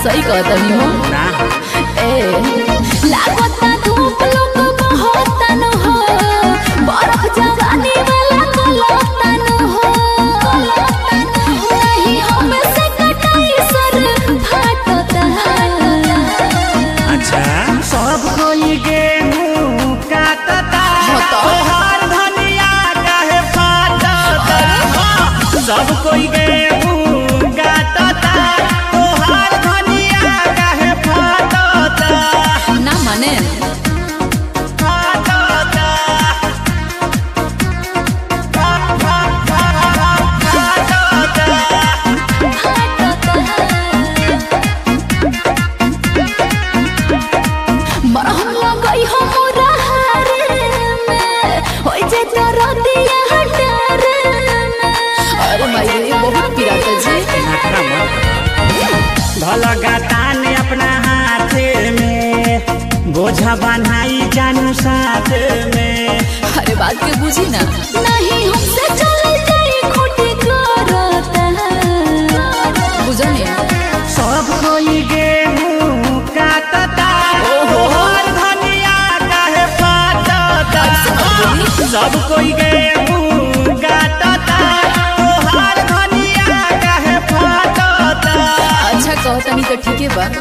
सही कहता नहीं हो ना ए लागता धूप लोग बहुत न हो बर्फ जवानी वाला कोलता न हो नहीं हम से कटाई सर फाटता अच्छा सब कोई गेहूं काटता तोहार धनिया काहे फाटता सब कोई गेहूं काटता तोहार धनिया काहे फाटता ना माने मरहम लगई हो मोरा हारे में होई जे दरदिया हटारे में अरे माई रे बहुत पिराता जी धलगा तान अपना हाथ में बोझा बनाई जानू साथ में अरे बात के बुझी ना नहीं हमसे चल जाई खोटी करता बुझने सब कोई गेहूं काटता तोहार धनिया काहे फाटता सब कोई गेहूं काटता तोहार धनिया काहे फाटता अच्छा कहता नहीं तो ठीक है बा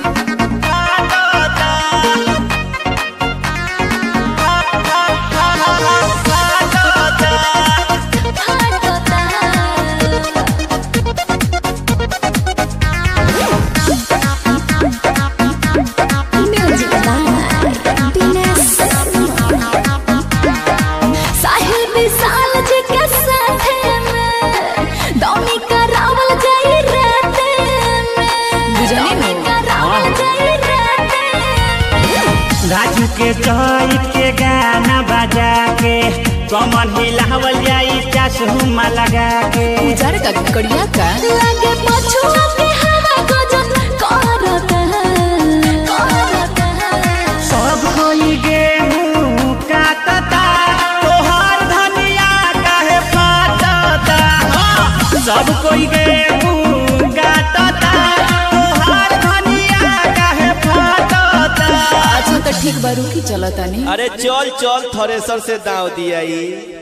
राजू के चौक के गाना बजा के कमर हिलावल जाई चश्मा लगा के उजर का कड़िया का लगे पछुआ पे हवा गजब करता सब कोई गेहूं काटता तोहार धनिया काहे फाटता सब कोई गेहूं काटता तोहार धनिया काहे फाटता अच्छा तो ठीक बारू की चलता नहीं अरे चल चल थ्रेसर से दाव दिया।